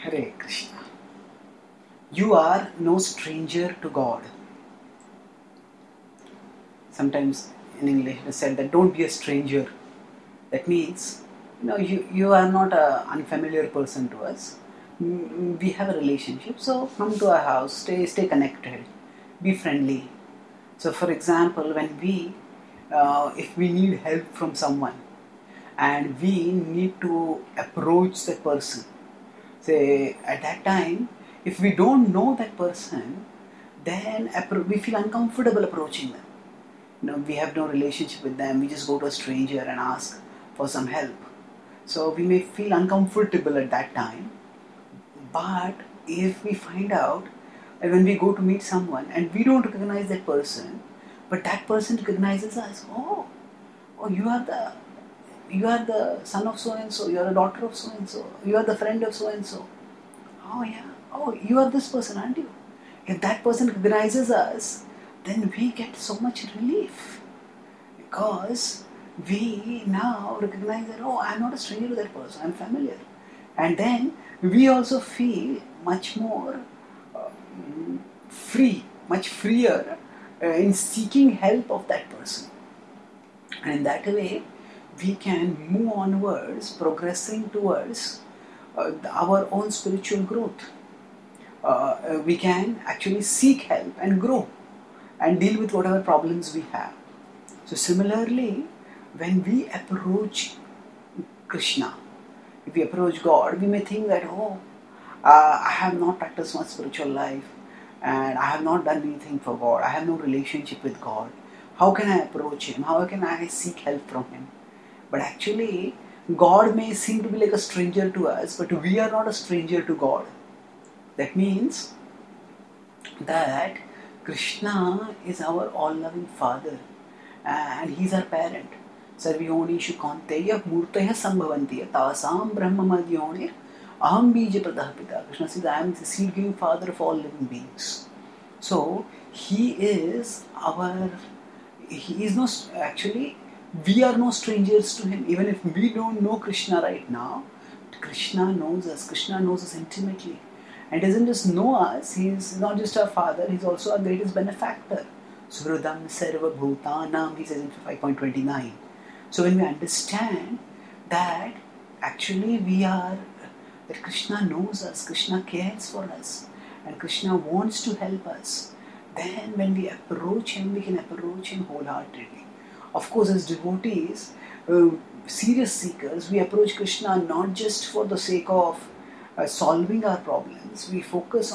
Hare Krishna. You are no stranger to God. Sometimes in English it is said that don't be a stranger. That means, you are not an unfamiliar person to us. We have a relationship, so come to our house, stay connected, be friendly. So for example, when if we need help from someone and we need to approach that person, say at that time, if we don't know that person, then we feel uncomfortable approaching them. We have no relationship with them, we just go to a stranger and ask for some help. So we may feel uncomfortable at that time. But if we find out, and when we go to meet someone and we don't recognize that person, but that person recognizes us, oh, you are the son of so and so, you are a daughter of so and so, you are the friend of so and so. Oh yeah, oh, you are this person, aren't you? If that person recognizes us, then we get so much relief, because we now recognize that, oh, I'm not a stranger to that person, I'm familiar. And then we also feel much more free, much freer in seeking help of that person. And in that way, we can move onwards, progressing towards our own spiritual growth. We can actually seek help and grow and deal with whatever problems we have. So similarly, when we approach Krishna, if we approach God, we may think that, I have not practiced my spiritual life and I have not done anything for God. I have no relationship with God. How can I approach Him? How can I seek help from Him? But actually, God may seem to be like a stranger to us, but we are not a stranger to God. That means that Krishna is our all-loving Father and He's our parent. Sarvyonishu Kanteya Murtaya Sambhavantiya Tasam Brahmamadhyonir Aham Bija Pradah Pita. Krishna says, I am the seed-giving Father of all living beings. So, He is actually, we are no strangers to Him. Even if we don't know Krishna right now, Krishna knows us. Krishna knows us intimately. And doesn't just know us, He's not just our Father, He's also our greatest benefactor. Suradam Sarva Bhutanam, He says in 5.29. So when we understand that actually that Krishna knows us, Krishna cares for us, and Krishna wants to help us, then when we approach Him, we can approach Him wholeheartedly. Of course, as devotees, serious seekers, we approach Krishna not just for the sake of solving our problems. We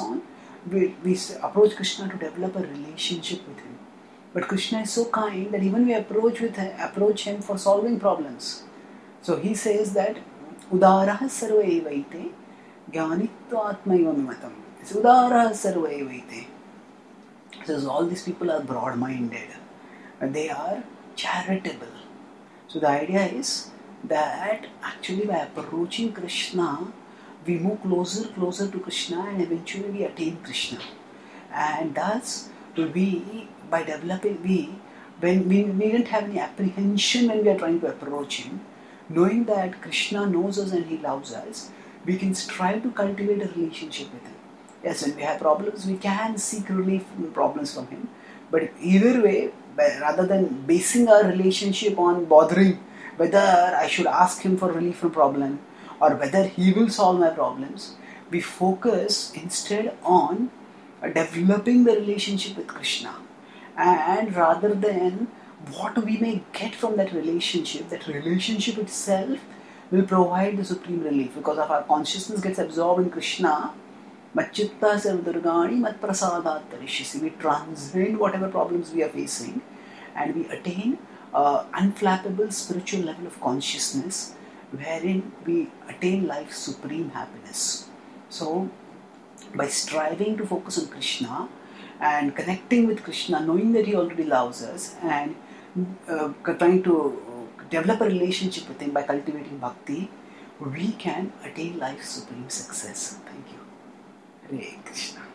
approach Krishna to develop a relationship with Him. But Krishna is so kind that even we approach Him for solving problems. So He says that Udaraha sarva evaite jnanitva atmaiva mimatam. It's Udaraha sarva evaite. So all these people are broad-minded. They are charitable. So the idea is that actually by approaching Krishna, we move closer to Krishna, and eventually we attain Krishna. And thus, by developing, when we didn't have any apprehension when we are trying to approach Him, knowing that Krishna knows us and He loves us, we can strive to cultivate a relationship with Him. Yes, when we have problems, we can seek relief from problems from Him. But either way, rather than basing our relationship on bothering whether I should ask Him for relief from problem or whether He will solve my problems, we focus instead on developing the relationship with Krishna. And rather than what we may get from that relationship itself will provide the supreme relief, because of our consciousness gets absorbed in Krishna. Machitta sarvadurgani matprasadat tarishyasi. We transcend whatever problems we are facing and we attain unflappable spiritual level of consciousness wherein we attain life's supreme happiness. So, by striving to focus on Krishna and connecting with Krishna, knowing that He already loves us, and trying to develop a relationship with Him by cultivating bhakti, we can attain life's supreme success. Thank you. Hare Krishna.